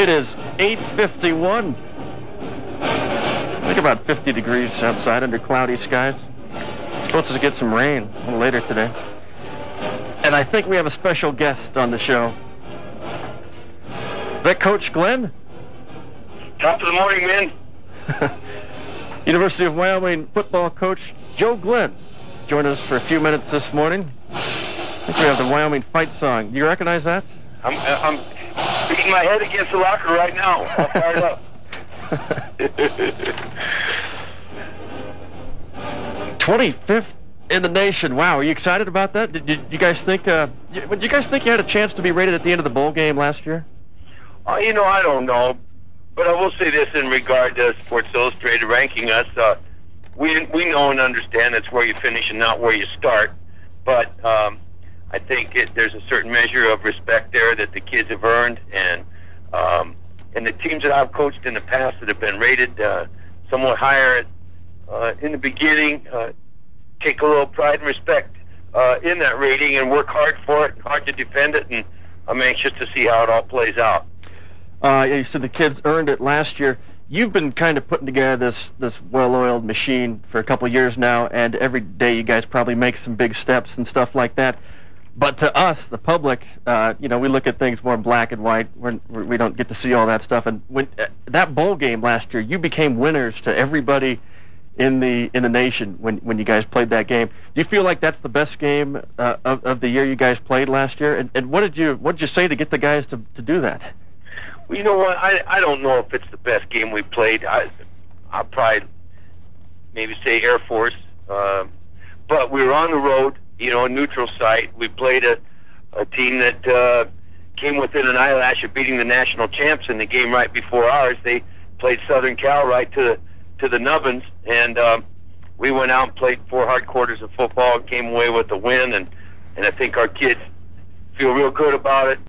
It is 8:51. I think about 50 degrees outside under cloudy skies. It's supposed to get some rain a little later today. And I think we have a special guest on the show. Is that Coach Glenn? Top of the morning, man. University of Wyoming football coach Joe Glenn joined us for a few minutes this morning. I think we have the Wyoming fight song. Do you recognize that? I'm beating my head against the locker right now. I'll fire it up. 25th in the nation. Wow, are you excited about that? Did you guys think? Did you guys think you had a chance to be rated at the end of the bowl game last year? I don't know, but I will say this in regard to Sports Illustrated ranking us. We know and understand that's where you finish and not where you start. But I think there's a certain measure of respect there that the kids have earned, and the teams that I've coached in the past that have been rated somewhat higher in the beginning take a little pride and respect in that rating and work hard for it, hard to defend it, and I'm anxious to see how it all plays out. You said the kids earned it last year. You've been kind of putting together this well-oiled machine for a couple of years now, and every day you guys probably make some big steps and stuff like that. But to us, the public, we look at things more in black and white. We don't get to see all that stuff. And when that bowl game last year, you became winners to everybody in the nation when you guys played that game. Do you feel like that's the best game of the year you guys played last year? And what did you say to get the guys to do that? Well, you know what? I don't know if it's the best game we played. I'll probably maybe say Air Force. But we were on the road, a neutral site. We played a team that came within an eyelash of beating the national champs in the game right before ours. They played Southern Cal right to the nubbins, and we went out and played 4 hard quarters of football and came away with a win, and I think our kids feel real good about it.